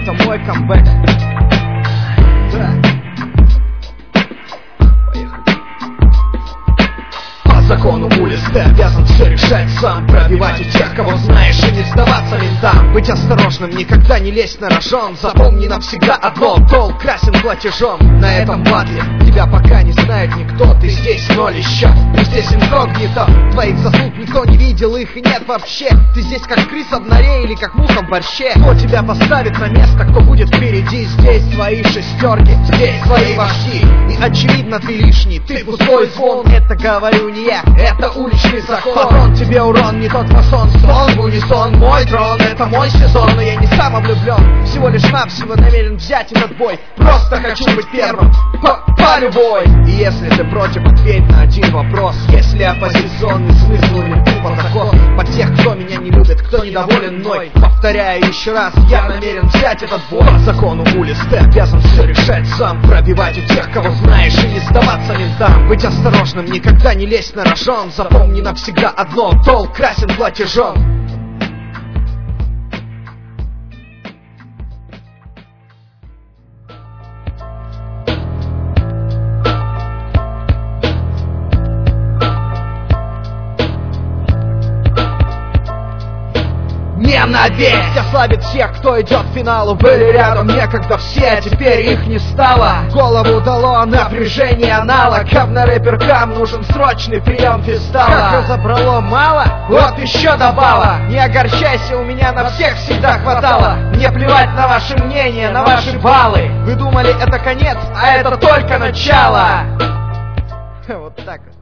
это мой камбэк. Да. По закону улиц ты обязан все решать сам, пробивать у тех, кого знаешь, и не сдаваться ментам. Быть осторожным, никогда не лезть на рожон. Запомни навсегда одно: долг красен платежом. На этом батле тебя пока не знает никто. Ты здесь ноль еще, ты здесь инкогнито. Твоих заслуг никто не видел, их и нет вообще. Ты здесь как крыса в норе или как муха в борще. Кто тебя поставит на место, кто будет впереди? Здесь твои шестерки, здесь твои вожди. И очевидно ты лишний, ты пустой звон. Это говорю не я, это уличный закон. Патрон тебе урон, не тот фасон. Сон в унисон, мой трон, это мой сезон. Но я не самовлюблен, всего лишь навсего намерен взять этот бой. Просто хочу быть первым по любой. И если ты против, ответь на один вопрос: если оппозиционный смысл или тупо закон? По тех, кто меня не любит, кто недоволен мной. Повторяю еще раз, я намерен взять этот бой. По закону улиц ты обязан все решать сам, пробивать у тех, кого знаешь, и не сдаваться ментам. Быть осторожным, никогда не лезть на рожон. Запомни навсегда одно: долг красен платежом. Не навесь ослабит всех, кто идет к финалу. Были рядом некогда все, а теперь их не стало. Голову дало напряжение аналог. Говно-рэперкам нужен срочный прием фистала. Как разобрало мало? Вот еще добава. Не огорчайся, у меня на всех всегда хватало. Мне плевать на ваше мнение, на ваши баллы. Вы думали, это конец, а это только начало. Вот так вот.